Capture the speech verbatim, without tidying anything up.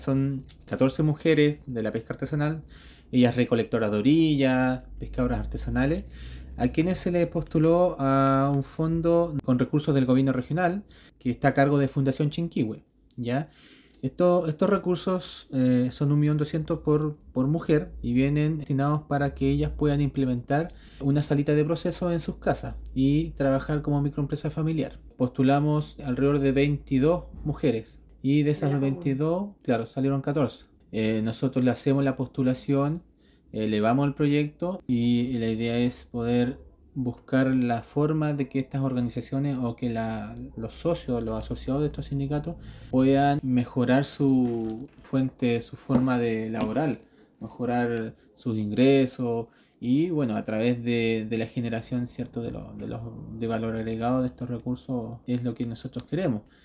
Son catorce mujeres de la pesca artesanal, ellas recolectoras de orilla, pescadoras artesanales, a quienes se les postuló a un fondo con recursos del gobierno regional que está a cargo de Fundación Chinquihue, ¿ya? Esto- estos recursos eh, son un millón doscientos mil por, por mujer y vienen destinados para que ellas puedan implementar una salita de proceso en sus casas y trabajar como microempresa familiar. Postulamos alrededor de veintidós mujeres y de esas veintidós, claro, salieron catorce. Eh, nosotros le hacemos la postulación, elevamos el proyecto y la idea es poder buscar la forma de que estas organizaciones o que la, los socios, los asociados de estos sindicatos puedan mejorar su fuente, su forma de laboral, mejorar sus ingresos y bueno, a través de, de la generación, cierto, de, los de los de valor agregado de estos recursos es lo que nosotros queremos.